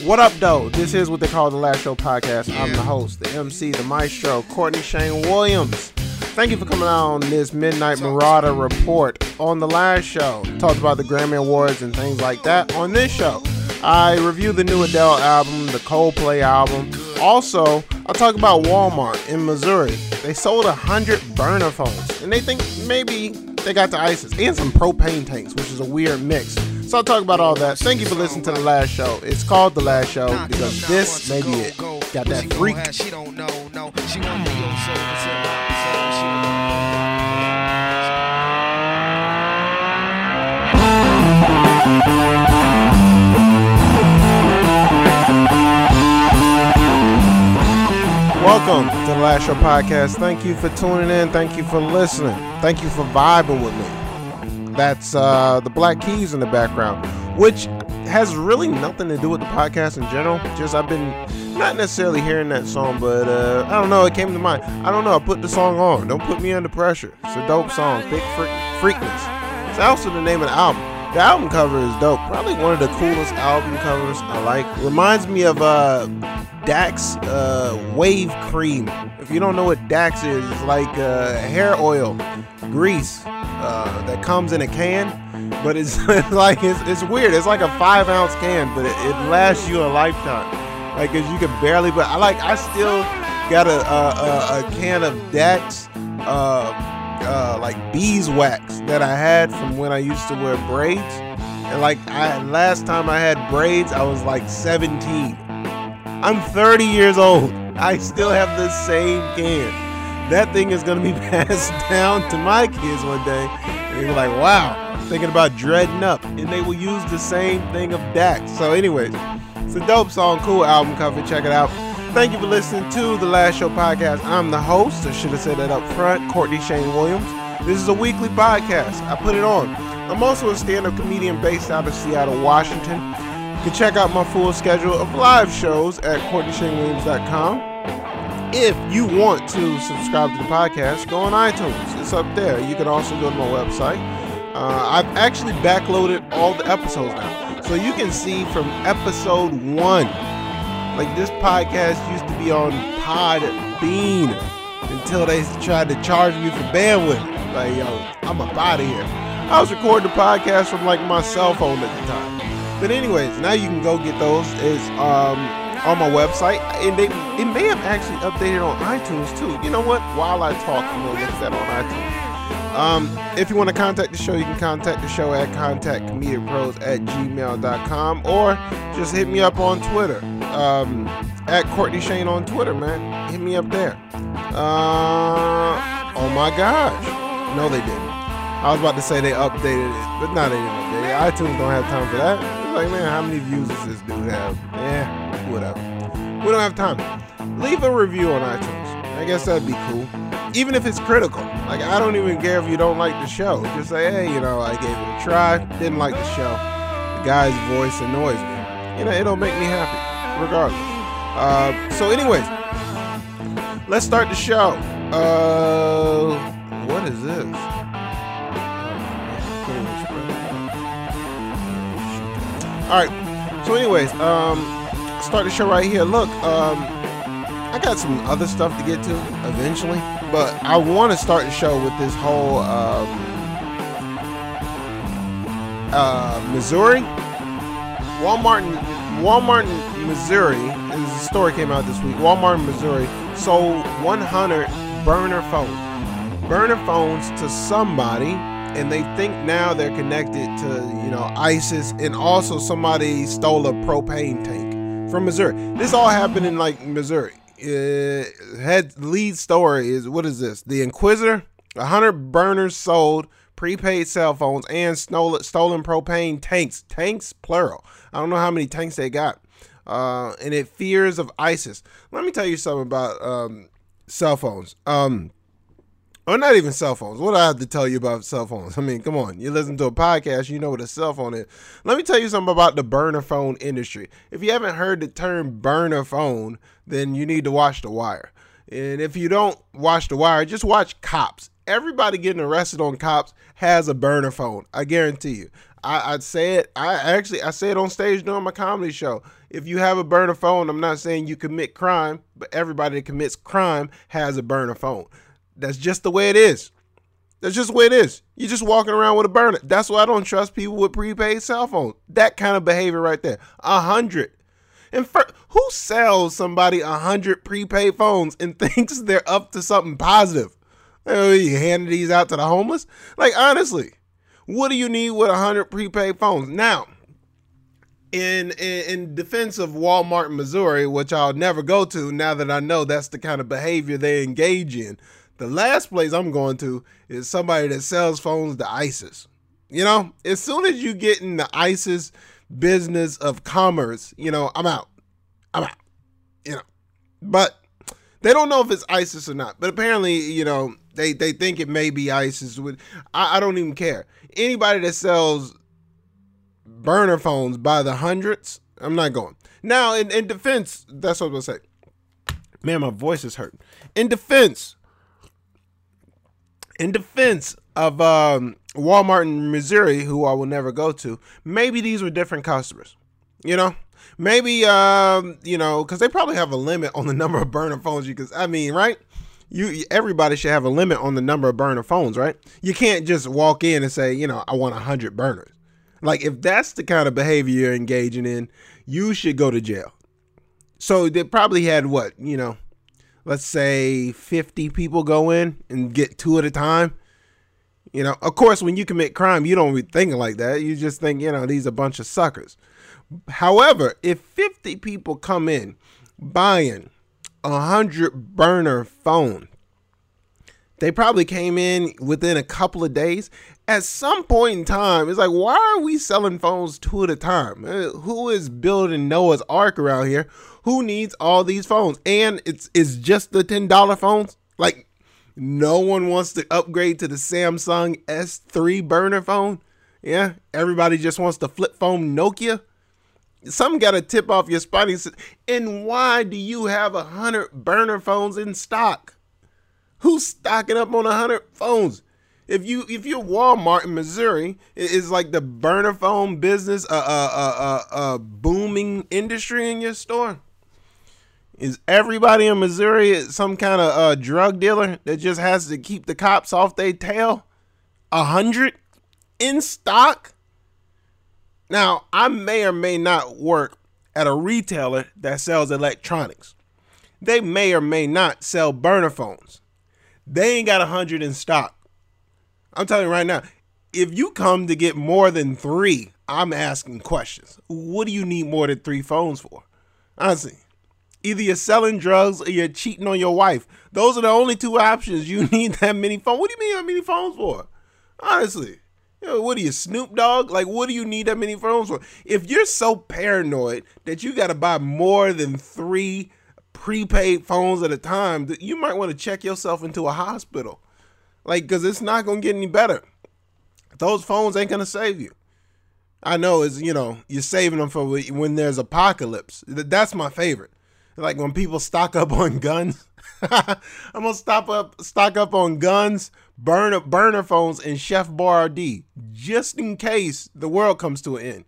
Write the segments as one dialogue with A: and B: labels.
A: What up, though? This is what they call the Last Show podcast. I'm the host, the MC, the maestro, Courtney Shane Williams. Thank you for coming on this Midnight Marauder report. On the last show, talked about the Grammy Awards and things like that. On this show, I review the new Adele album, the Coldplay album. Also, I'll talk about Walmart in Missouri. They sold 100 burner phones, and they think maybe they got the ISIS and some propane tanks, which is a weird mix. So I'll talk about all that. Thank you for listening to the last show. It's called the last show because this may be it. Got that freak. Welcome to the Last Show podcast. Thank you for tuning in. Thank you for listening. Thank you for vibing with me. That's the Black Keys in the background, which has really nothing to do with the podcast in general. Just I've been not necessarily hearing that song, but I don't know. It came to mind. I don't know. I put the song on. Don't put me under pressure. It's a dope song. Big Freakness. It's also the name of the album. The album cover is dope. Probably one of the coolest album covers I like. Reminds me of Dax Wave Cream. If you don't know what Dax is, it's like hair oil, grease that comes in a can, but it's like it's weird. It's like a 5-ounce can, but it lasts you a lifetime. Like, cause you can barely. But I still got a can of Dax like beeswax that I had from when I used to wear braids. And like last time I had braids, I was like 17. I'm 30 years old. I still have the same can. That thing is going to be passed down to my kids one day. And they're like, wow, thinking about dreading up. And they will use the same thing of Dax. So anyways, it's a dope song, cool album cover. Check it out. Thank you for listening to the Last Show podcast. I'm the host. I should have said that up front. Courtney Shane Williams. This is a weekly podcast. I put it on. I'm also a stand-up comedian based out of Seattle, Washington. You can check out my full schedule of live shows at CourtneyShaneWilliams.com. If you want to subscribe to the podcast, go on iTunes. It's up there. You can also go to my website. I've actually backloaded all the episodes now. So you can see from episode 1. Like, this podcast used to be on Podbean until they tried to charge me for bandwidth. Like, yo, I'm up out of here. I was recording the podcast from like my cell phone at the time. But anyways, now you can go get those. It's on my website, and it may have actually updated on iTunes too. You know what? While I talk, I'm gonna look that on iTunes. If you want to contact the show, you can contact the show at contactcomedicpros@gmail.com, or just hit me up on Twitter at Courtney Shane on Twitter, man. Hit me up there. Oh my gosh, no, they didn't. I was about to say they updated it, but no, they didn't update it. iTunes don't have time for that. It's like, man, how many views does this dude have? Whatever. We don't have time. Leave a review on iTunes. I guess that'd be cool. Even if it's critical. Like, I don't even care if you don't like the show. Just say, hey, I gave it a try. Didn't like the show. The guy's voice annoys me. It'll make me happy, regardless. So anyways, let's start the show. What is this? Alright, so anyways, start the show right here. Look, I got some other stuff to get to eventually, but I want to start the show with this whole Missouri. Walmart in Missouri, a story came out this week. Walmart in Missouri sold 100 burner phones to somebody. And they think now they're connected to, ISIS, and also somebody stole a propane tank from Missouri. This all happened in Missouri. Lead story is, what is this? The Inquisitor, 100 burners sold, prepaid cell phones, and stolen propane tanks. Tanks, plural. I don't know how many tanks they got. And it fears of ISIS. Let me tell you something about cell phones. Or not even cell phones. What do I have to tell you about cell phones? I mean, come on. You listen to a podcast, you know what a cell phone is. Let me tell you something about the burner phone industry. If you haven't heard the term burner phone, then you need to watch The Wire. And if you don't watch The Wire, just watch Cops. Everybody getting arrested on Cops has a burner phone. I guarantee you. I'd say it. I say it on stage during my comedy show. If you have a burner phone, I'm not saying you commit crime, but everybody that commits crime has a burner phone. That's just the way it is. That's just the way it is. You're just walking around with a burner. That's why I don't trust people with prepaid cell phones. That kind of behavior right there. 100. And who sells somebody 100 prepaid phones and thinks they're up to something positive? You handing these out to the homeless? Like, honestly, what do you need with 100 prepaid phones? Now, in defense of Walmart in Missouri, which I'll never go to now that I know that's the kind of behavior they engage in, the last place I'm going to is somebody that sells phones to ISIS. You know, as soon as you get in the ISIS business of commerce, you know, I'm out, you know, but they don't know if it's ISIS or not, but apparently, you know, they think it may be ISIS. I don't even care. Anybody that sells burner phones by the hundreds, I'm not going. Now, in defense, that's what I'm going to say. Man, my voice is hurting. In defense of Walmart in Missouri, who I will never go to, maybe these were different customers, you know, maybe, you know, cause they probably have a limit on the number of burner phones right? Everybody should have a limit on the number of burner phones, right? You can't just walk in and say, you know, I want 100 burners. Like, if that's the kind of behavior you're engaging in, you should go to jail. So they probably had what, you know, let's say 50 people go in and get 2 at a time. You know, of course, when you commit crime, you don't be thinking like that. You just think, you know, these are a bunch of suckers. However, if 50 people come in buying 100 burner phone, they probably came in within a couple of days. At some point in time, it's like, why are we selling phones 2 at a time? Who is building Noah's Ark around here? Who needs all these phones? And it's just the $10 phones. Like, no one wants to upgrade to the Samsung S3 burner phone. Yeah, everybody just wants the flip phone Nokia. Something got to tip off your spine. And why do you have 100 burner phones in stock? Who's stocking up on 100 phones? If you're Walmart in Missouri, is like the burner phone business a booming industry in your store? Is everybody in Missouri some kind of drug dealer that just has to keep the cops off their tail? 100 in stock? Now, I may or may not work at a retailer that sells electronics. They may or may not sell burner phones. They ain't got 100 in stock. I'm telling you right now, if you come to get more than 3, I'm asking questions. What do you need more than 3 phones for? Honestly, either you're selling drugs or you're cheating on your wife. Those are the only 2 options. You need that many phones. What do you mean that many phones for? Honestly, you know, what are you, Snoop Dogg? Like, what do you need that many phones for? If you're so paranoid that you got to buy more than 3 prepaid phones at a time, you might want to check yourself into a hospital. Like, because it's not going to get any better. Those phones ain't going to save you. I know, it's, you know, you're saving them for when there's apocalypse. That's my favorite. Like when people stock up on guns. I'm going to stock up on guns, burner phones, and Chef Boyardee. Just in case the world comes to an end.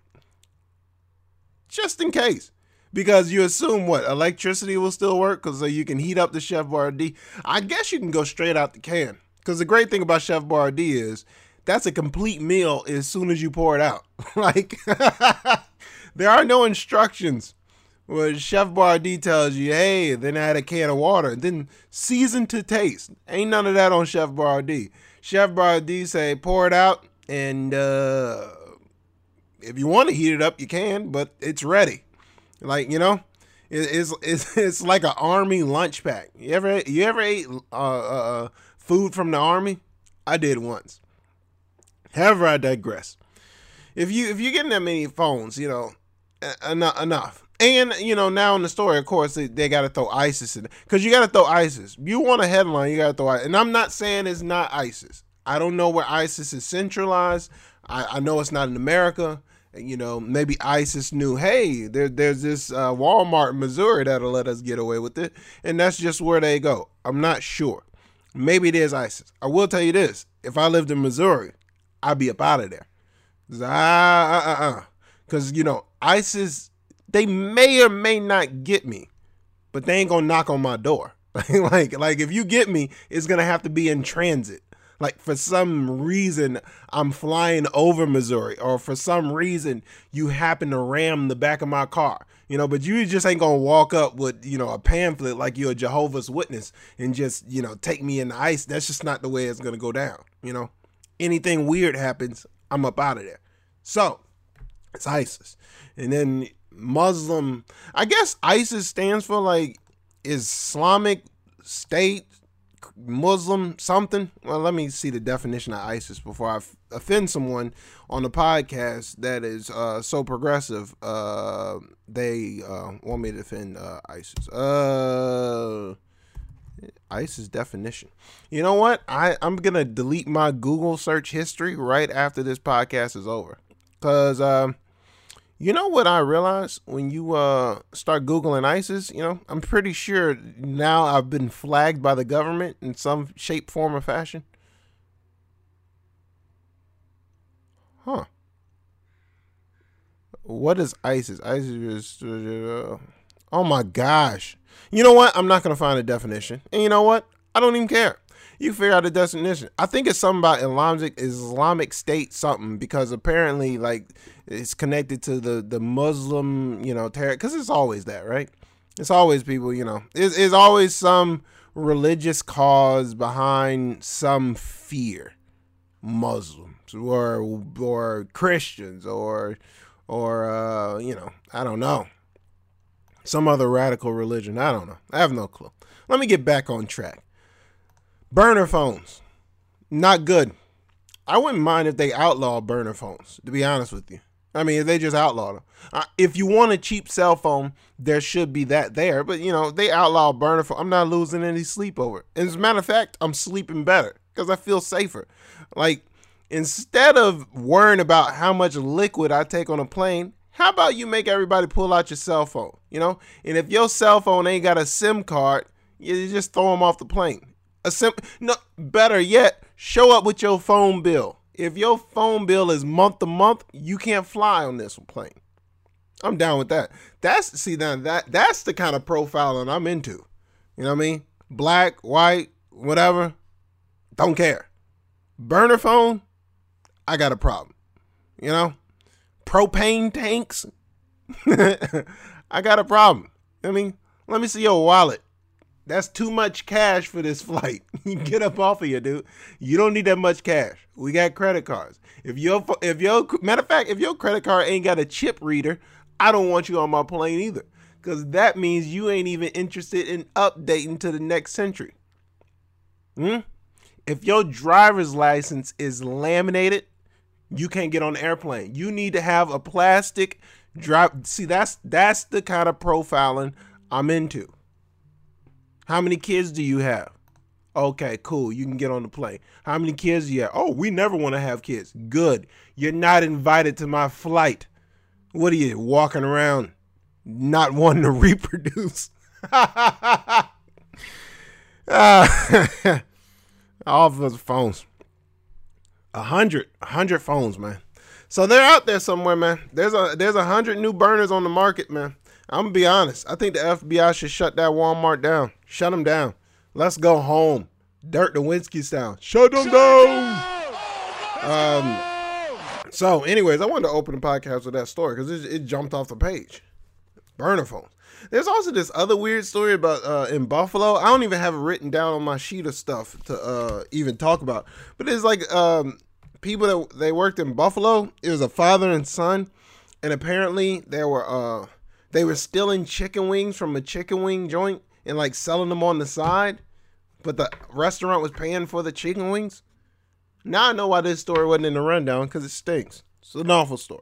A: Just in case. Because you assume what? Electricity will still work because you can heat up the Chef Boyardee. I guess you can go straight out the can. Because the great thing about Chef Boyardee is that's a complete meal as soon as you pour it out. Like, there are no instructions where Chef Boyardee tells you, hey, then add a can of water, then season to taste. Ain't none of that on Chef Boyardee. Chef Boyardee say, pour it out, and if you want to heat it up, you can, but it's ready. Like, you know, it's like an army lunch pack. You ever ate food from the army? I did once. However, I digress. If you're getting that many phones, you know, enough. And, you know, now in the story, of course, they got to throw ISIS in it. Because you got to throw ISIS. You want a headline, you got to throw ISIS. And I'm not saying it's not ISIS. I don't know where ISIS is centralized. I know it's not in America. You know, maybe ISIS knew, hey, there's this Walmart in Missouri that'll let us get away with it. And that's just where they go. I'm not sure. Maybe it is ISIS. I will tell you this. If I lived in Missouri, I'd be up out of there. Because, ISIS, they may or may not get me, but they ain't gonna knock on my door. like if you get me, it's gonna have to be in transit. Like for some reason I'm flying over Missouri, or for some reason you happen to ram the back of my car, but you just ain't gonna walk up with, a pamphlet like you're a Jehovah's Witness and just, take me in the ice. That's just not the way it's gonna go down. Anything weird happens, I'm up out of there. So it's ISIS. And then Muslim, I guess ISIS stands for like Islamic State, Muslim something. Well, let me see the definition of ISIS before I offend someone on the podcast that is so progressive. They want me to defend ISIS. ISIS definition. You know what? I'm going to delete my Google search history right after this podcast is over. Because, you know what I realized when you start Googling ISIS? I'm pretty sure now I've been flagged by the government in some shape, form, or fashion. Huh. What is ISIS? ISIS is... oh my gosh. You know what? I'm not going to find a definition. And you know what? I don't even care. You figure out the definition. I think it's something about Islamic State something, because apparently like it's connected to the Muslim, terror, because it's always that, right? It's always people, it's always some religious cause behind some fear. Muslims or Christians or I don't know. Some other radical religion. I don't know. I have no clue. Let me get back on track. Burner phones. Not good. I wouldn't mind if they outlaw burner phones, to be honest with you. I mean, if they just outlaw them. If you want a cheap cell phone, there should be that there. But, they outlaw burner phone. I'm not losing any sleep over it. As a matter of fact, I'm sleeping better because I feel safer. Like, instead of worrying about how much liquid I take on a plane, how about you make everybody pull out your cell phone, And if your cell phone ain't got a SIM card, you just throw them off the plane. No, better yet, show up with your phone bill. If your phone bill is month to month, you can't fly on this plane. I'm down with that. That's the kind of profiling I'm into. You know what I mean? Black, white, whatever. Don't care. Burner phone, I got a problem. Propane tanks, I got a problem. I mean, let me see your wallet. That's too much cash for this flight. You get up off of here, dude. You don't need that much cash. We got credit cards. Matter of fact, if your credit card ain't got a chip reader, I don't want you on my plane either. Because that means you ain't even interested in updating to the next century. If your driver's license is laminated, you can't get on the airplane. You need to have a plastic drive. See, that's the kind of profiling I'm into. How many kids do you have? Okay, cool. You can get on the plane. How many kids do you have? Oh, we never want to have kids. Good. You're not invited to my flight. What are you, walking around not wanting to reproduce? All of those phones. 100 phones, man. So they're out there somewhere, man. There's 100 new burners on the market, man. I'm gonna be honest. I think the FBI should shut that Walmart down. Shut them down. Let's go home. Dirk Nowitzki style. Shut them down. So anyways, I wanted to open the podcast with that story because it jumped off the page. Burner phones. There's also this other weird story about in Buffalo. I don't even have it written down on my sheet of stuff to even talk about. But it's like people that they worked in Buffalo. It was a father and son, and apparently they were stealing chicken wings from a chicken wing joint and like selling them on the side. But the restaurant was paying for the chicken wings. Now I know why this story wasn't in the rundown, because it stinks. It's an awful story.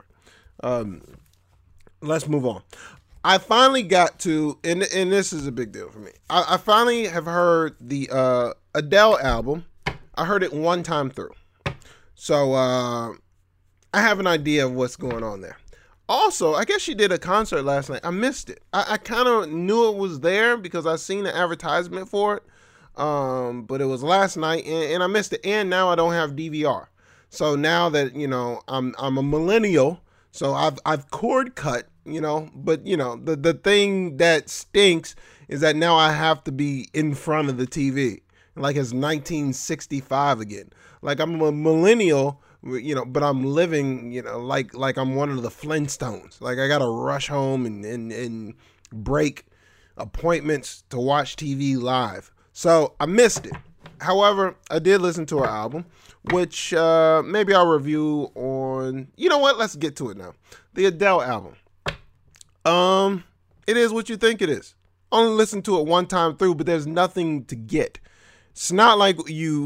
A: Let's move on. I finally got to, and this is a big deal for me. I finally have heard the Adele album. I heard it one time through. So I have an idea of what's going on there. Also, I guess she did a concert last night. I missed it. I kind of knew it was there because I seen the advertisement for it. But it was last night and I missed it. And now I don't have DVR. So now that, I'm a millennial, so I've cord cut, but the thing that stinks is that now I have to be in front of the TV. Like it's 1965 again. Like I'm a millennial, but I'm living, like I'm one of the Flintstones. Like I gotta rush home and break appointments to watch TV live. So I missed it. However, I did listen to her album, which maybe I'll review on. You know what? Let's get to it now. The Adele album. It is what you think it is. Only listen to it one time through, but there's nothing to get. It's not like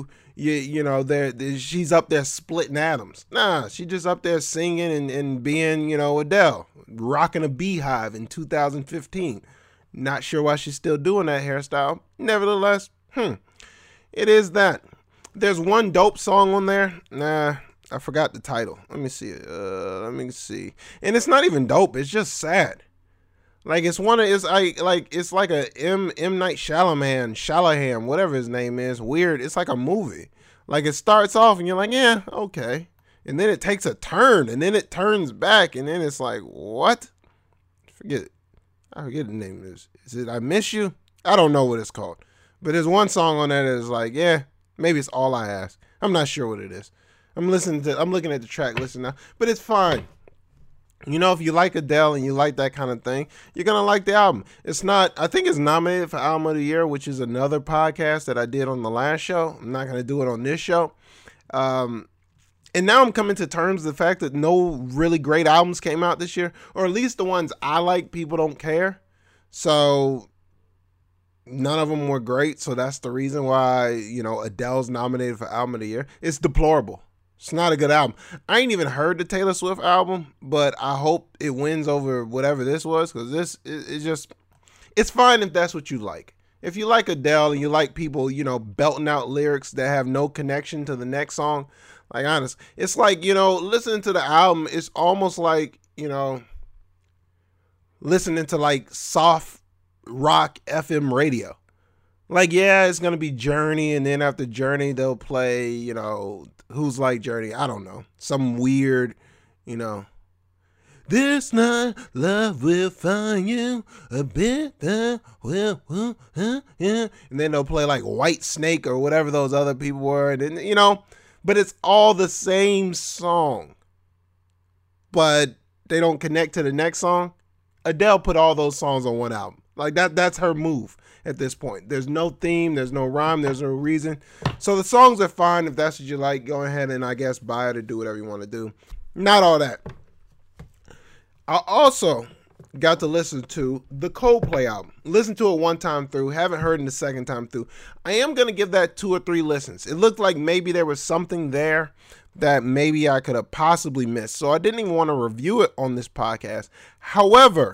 A: she's up there splitting atoms. Nah, she just up there singing and being, Adele, rocking a beehive in 2015. Not sure why she's still doing that hairstyle. Nevertheless, it is that. There's one dope song on there. Nah, I forgot the title. Let me see. And it's not even dope. It's just sad. Like it's like a M Night Shyamalan, whatever his name is. Weird. It's like a movie. Like it starts off and you're like, yeah, okay. And then it takes a turn and then it turns back and then it's like, what? Forget it. I forget the name of this. Is it I Miss You? I don't know what it's called. But there's one song on that that is like, yeah, maybe it's All I Ask. I'm not sure what it is. I'm looking at the track list now, but it's fine. If you like Adele and you like that kind of thing, you're going to like the album. I think it's nominated for Album of the Year, which is another podcast that I did on the last show. I'm not going to do it on this show. And now I'm coming to terms with the fact that no really great albums came out this year, or at least the ones I like, people don't care. So none of them were great. So that's the reason why, Adele's nominated for Album of the Year. It's deplorable. It's not a good album. I ain't even heard the Taylor Swift album, but I hope it wins over whatever this was, because this is just, it's fine if that's what you like. If you like Adele and you like people, belting out lyrics that have no connection to the next song, like honest, it's like, listening to the album, it's almost like, listening to like soft rock FM radio. Like, yeah, it's going to be Journey, and then after Journey, they'll play, who's like Journey? I don't know. Some weird, this night love will find you a bit that will, yeah. And then they'll play like White Snake or whatever those other people were. And then, but it's all the same song, but they don't connect to the next song. Adele put all those songs on one album. Like that's her move at this point. There's no theme, there's no rhyme, there's no reason. So the songs are fine. If that's what you like, go ahead and I guess buy it or do whatever you want to do. Not all that. I also got to listen to the Coldplay album. Listen to it one time through. Haven't heard it the second time through. I am going to give that 2 or 3 listens. It looked like maybe there was something there that maybe I could have possibly missed. So I didn't even want to review it on this podcast. However,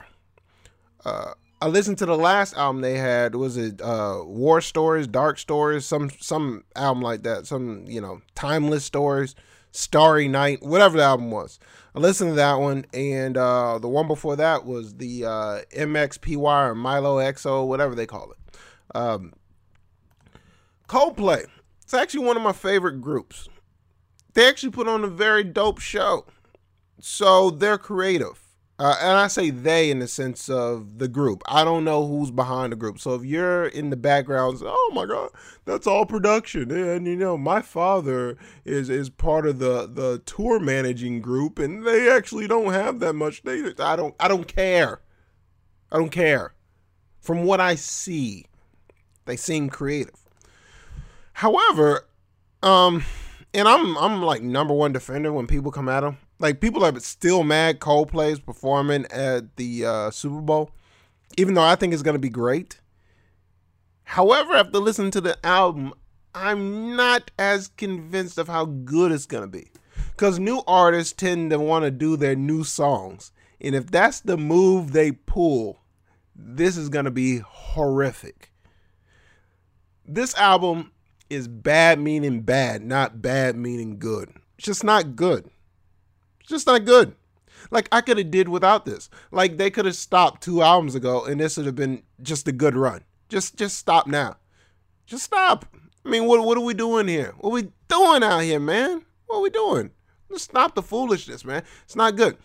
A: I listened to the last album they had. Was it War Stories, Dark Stories, some album like that, some Timeless Stories, Starry Night, whatever the album was. I listened to that one, and the one before that was the MXPY or Milo XO, whatever they call it. Coldplay. It's actually one of my favorite groups. They actually put on a very dope show. So they're creative. And I say they in the sense of the group. I don't know who's behind the group. So if you're in the background, oh my God, that's all production. And my father is part of the tour managing group, and they actually don't have that much data. I don't care. I don't care. From what I see, they seem creative. However, and I'm like number one defender when people come at them. Like, people are still mad Coldplay's performing at the Super Bowl, even though I think it's going to be great. However, after listening to the album, I'm not as convinced of how good it's going to be. Because new artists tend to want to do their new songs. And if that's the move they pull, this is going to be horrific. This album is bad meaning bad, not bad meaning good. It's just not good. Just not good. Like, I could have did without this. Like, they could have stopped 2 albums ago and this would have been just a good run. Just stop now. Just stop. I mean, what are we doing here? What are we doing out here, man? What are we doing? Let's stop the foolishness, man. It's not good.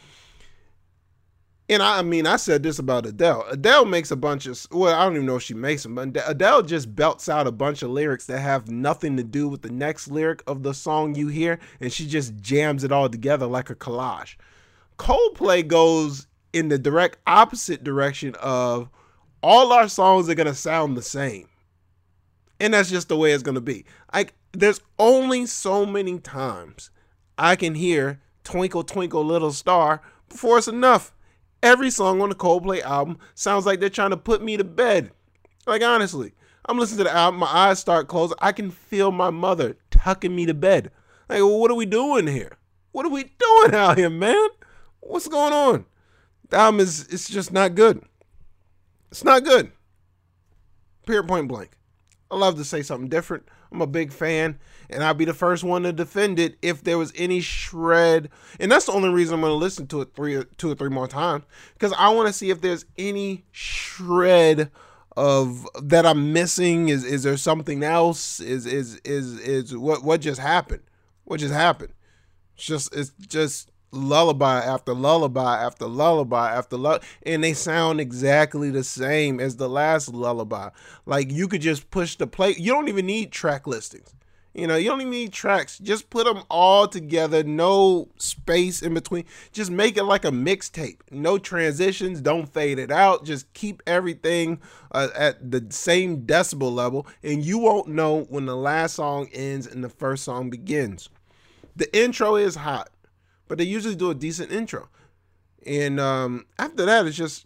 A: And I mean, I said this about Adele. Adele makes a bunch of, well, I don't even know if she makes them, but Adele just belts out a bunch of lyrics that have nothing to do with the next lyric of the song you hear, and she just jams it all together like a collage. Coldplay goes in the direct opposite direction of all our songs are going to sound the same. And that's just the way it's going to be. Like, there's only so many times I can hear Twinkle Twinkle Little Star before it's enough. Every song on the Coldplay album sounds like they're trying to put me to bed. Like, honestly, I'm listening to the album, my eyes start closing. I can feel my mother tucking me to bed. Like, well, what are we doing here? What are we doing out here, man? What's going on? The album it's just not good. It's not good. Period, point blank. I love to say something different. I'm a big fan, and I'll be the first one to defend it if there was any shred. And that's the only reason I'm going to listen to it two or three more times, because I want to see if there's any shred of that I'm missing. Is there something else? Is what just happened? What just happened? It's just lullaby after lullaby after lullaby after lullaby, and they sound exactly the same as the last lullaby. Like, you could just push the play. You don't even need track listings. You don't even need tracks. Just put them all together. No space in between. Just make it like a mixtape. No transitions. Don't fade it out. Just keep everything at the same decibel level, and you won't know when the last song ends and the first song begins. The intro is hot, but they usually do a decent intro. And after that, it's just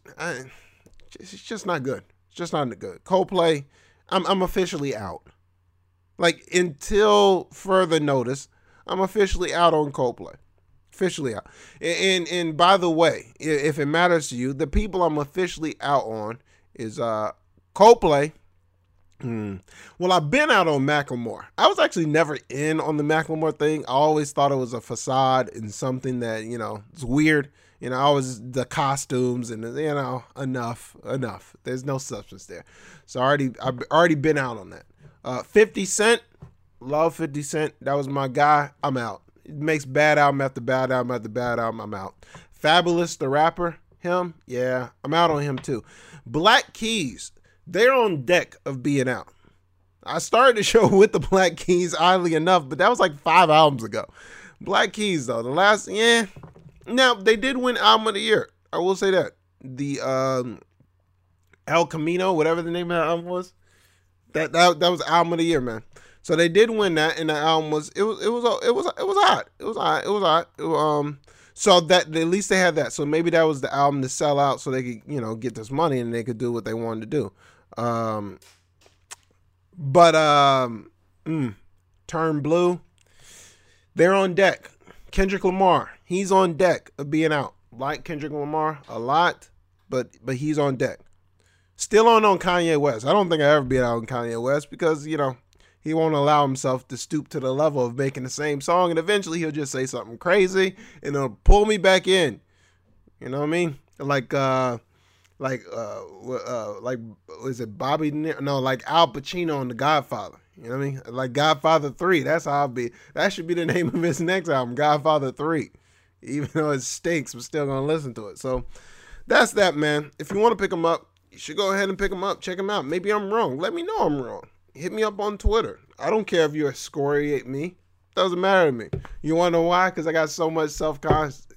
A: not good. It's just not good. Coldplay, I'm officially out. Like, until further notice, I'm officially out on Coldplay. Officially out. And by the way, if it matters to you, the people I'm officially out on is Coldplay. Well, I've been out on Macklemore. I was actually never in on the Macklemore thing. I always thought it was a facade and something that, it's weird. Always the costumes and, enough. There's no substance there. So I've already been out on that. 50 Cent, love 50 Cent. That was my guy. I'm out. It makes bad album after bad album after bad album. I'm out. Fabulous, the rapper, him, yeah, I'm out on him too. Black Keys, they're on deck of being out. I started the show with the Black Keys, oddly enough, but that was like 5 albums ago. Black Keys, though, the last, Now, they did win Album of the Year. I will say that. The El Camino, whatever the name of that album was, that was Album of the Year, man. So they did win that, and the album was hot. So that at least they had that. So maybe that was the album to sell out, so they could get this money and they could do what they wanted to do. Turn Blue, they're on deck. Kendrick Lamar, he's on deck of being out. Like Kendrick Lamar a lot, but he's on deck. Still on Kanye West. I don't think I'll ever be out on Kanye West because, he won't allow himself to stoop to the level of making the same song, and eventually he'll just say something crazy and it'll pull me back in. You know what I mean? Like is it Bobby? No, like Al Pacino in The Godfather. You know what I mean? Like Godfather 3. That's how I'll be. That should be the name of his next album, Godfather 3. Even though it stinks, we're still gonna listen to it. So that's that, man. If you want to pick them up, you should go ahead and pick them up. Check them out. Maybe I'm wrong. Let me know I'm wrong. Hit me up on Twitter. I don't care if you excoriate me. Doesn't matter to me. You want to know why? Because I got so much self-confidence.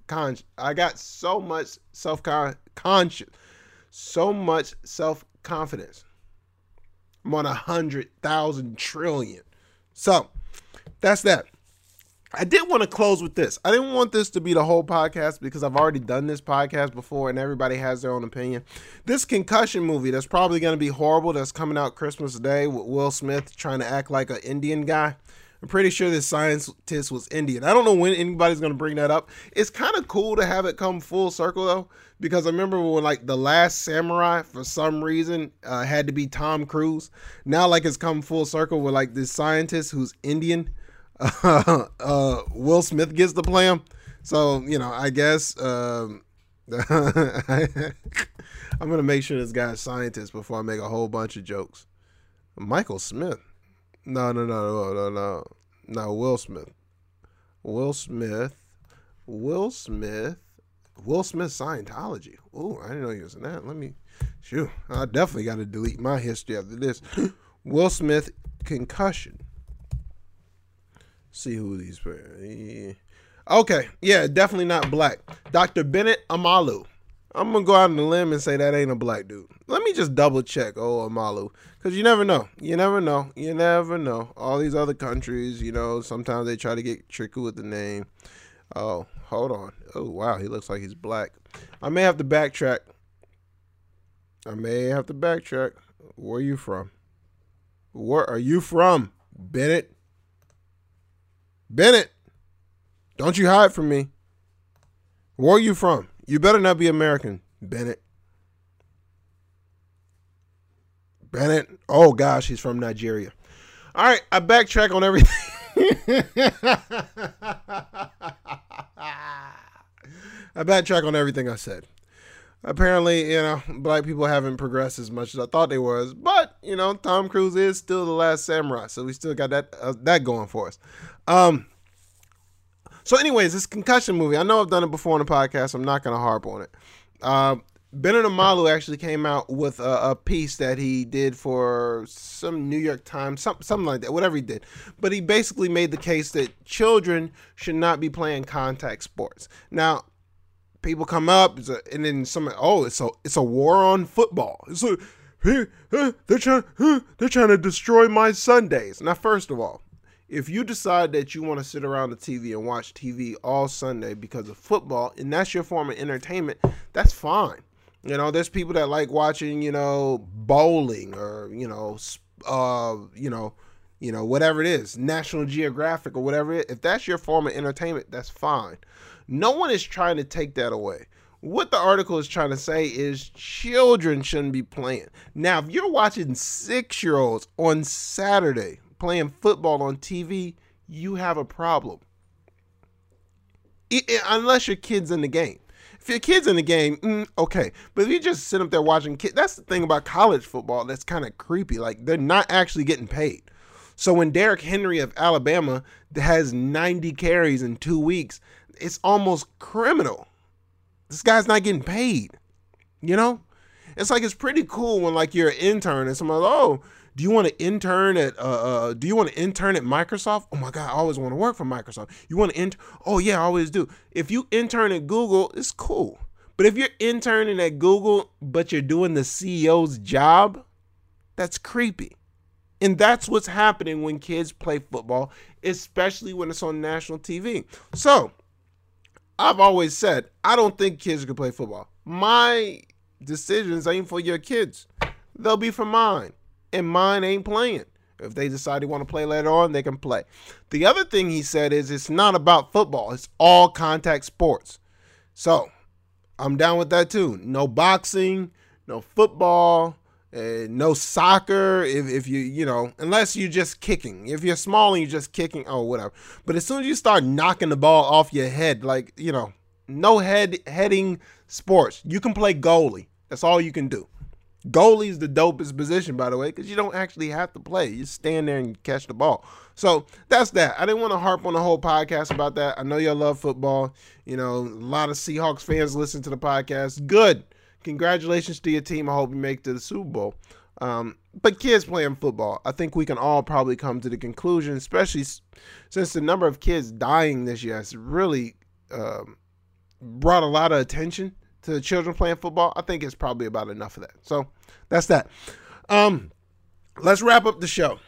A: I'm on 100,000 trillion. So that's that. I did want to close with this. I didn't want this to be the whole podcast because I've already done this podcast before and everybody has their own opinion. This Concussion movie that's probably going to be horrible, that's coming out Christmas Day with Will Smith trying to act like an Indian guy. I'm pretty sure this scientist was Indian. I don't know when anybody's going to bring that up. It's kind of cool to have it come full circle, though, because I remember when, like, The Last Samurai, for some reason, had to be Tom Cruise. Now, like, it's come full circle with, like, this scientist who's Indian. Will Smith gets to play him. So, I guess I'm going to make sure this guy's a scientist before I make a whole bunch of jokes. Michael Smith. No, Will Smith. Will Smith Scientology. Oh, I didn't know he was in that. I definitely got to delete my history after this. Will Smith concussion. See who these players. Okay, yeah, definitely not black. Dr. Bennett Amalu. I'm going to go out on a limb and say that ain't a black dude. Let me just double check, Amalu. Because you never know. You never know. All these other countries, sometimes they try to get tricky with the name. Oh, hold on. Oh, wow, he looks like he's black. I may have to backtrack. Where are you from? Where are you from, Bennett? Bennett, don't you hide from me. Where are you from? You better not be American, Bennett. Oh, gosh, he's from Nigeria. All right, I backtrack on everything. I said. Apparently, black people haven't progressed as much as I thought they was. But, Tom Cruise is still the last samurai. So we still got that going for us. So anyways, this concussion movie, I know I've done it before on the podcast. I'm not going to harp on it. Bennett Amalu actually came out with a piece that he did for some New York Times, something like that, whatever he did. But he basically made the case that children should not be playing contact sports. Now, people come up and then it's a war on football. They're trying to destroy my Sundays. Now, first of all, if you decide that you want to sit around the TV and watch TV all Sunday because of football, and that's your form of entertainment, that's fine. There's people that like watching, bowling or, whatever it is, National Geographic or whatever it is. If that's your form of entertainment, that's fine. No one is trying to take that away. What the article is trying to say is children shouldn't be playing. Now, if you're watching 6-year-olds on Saturday playing football on TV, you have a problem. Unless your kid's in the game. If your kid's in the game, okay. But if you just sit up there watching kids, that's the thing about college football that's kind of creepy. Like, they're not actually getting paid. So when Derrick Henry of Alabama has 90 carries in 2 weeks, it's almost criminal. This guy's not getting paid. It's like, it's pretty cool when like you're an intern and somebody's do you want to intern at Microsoft? Oh my God, I always want to work for Microsoft. You want to intern? Oh yeah, I always do. If you intern at Google, it's cool. But if you're interning at Google, but you're doing the CEO's job, that's creepy. And that's what's happening when kids play football, especially when it's on national TV. So I've always said, I don't think kids can play football. My decisions ain't for your kids. They'll be for mine. And mine ain't playing. If they decide they want to play later on, they can play. The other thing he said is it's not about football. It's all contact sports. So I'm down with that too. No boxing, no football, no soccer. If you, unless you're just kicking. If you're small and you're just kicking, whatever. But as soon as you start knocking the ball off your head, like, no heading sports. You can play goalie. That's all you can do. Goalie's the dopest position, by the way, because you don't actually have to play. You stand there and catch the ball. So that's that. I didn't want to harp on the whole podcast about that. I know y'all love football. A lot of Seahawks fans listen to the podcast. Good. Congratulations to your team. I hope you make it to the Super Bowl. But kids playing football, I think we can all probably come to the conclusion, especially since the number of kids dying this year has really brought a lot of attention to the children playing football. I think it's probably about enough of that. So that's that. Let's wrap up the show.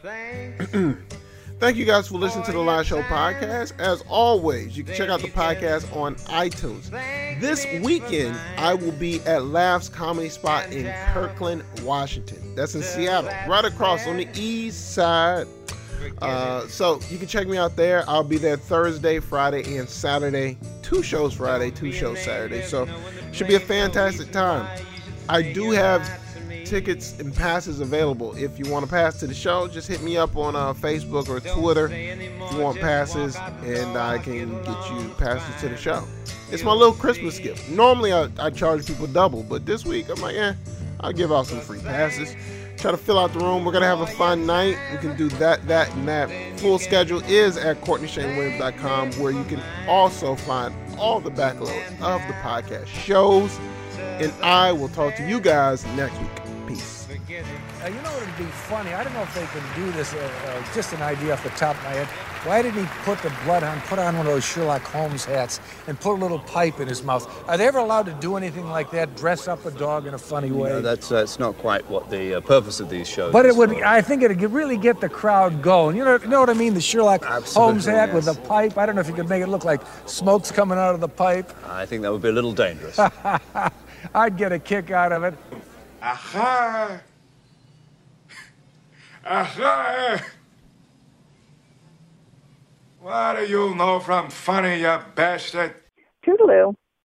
A: Thank you guys for listening to the Live Show podcast. As always, you can check out the podcast on iTunes. This weekend, I will be at Laughs Comedy Spot in Kirkland, Washington. That's in Seattle, right across on the east side. So you can check me out there. I'll be there Thursday, Friday, and Saturday. 2 shows Friday, 2 shows Saturday. So should be a fantastic time. I do have tickets and passes available. If you want to pass to the show, just hit me up on Facebook or Twitter if you want passes, and I can get you passes to the show. It's my little Christmas gift. Normally I charge people double, but this week I'm like, I'll give out some free passes. Try to fill out the room. We're going to have a fun night. We can do that, and that. Full schedule is at CourtneyShaneWilliams.com, where you can also find all the backloads of the podcast shows. And I will talk to you guys next week. Peace.
B: You know what would be funny? I don't know if they can do this, just an idea off the top of my head. Why didn't he put on one of those Sherlock Holmes hats and put a little pipe in his mouth? Are they ever allowed to do anything like that, dress up a dog in a funny way?
C: No, that's not quite what the purpose of these shows
B: but
C: is.
B: It would. I think it would really get the crowd going. You know what I mean? The Sherlock Holmes hat with the pipe. I don't know if you could make it look like smoke's coming out of the pipe.
C: I think that would be a little dangerous.
B: I'd get a kick out of it.
D: Aha! Aha! What do you know from funny, you bastard?
E: Toodaloo.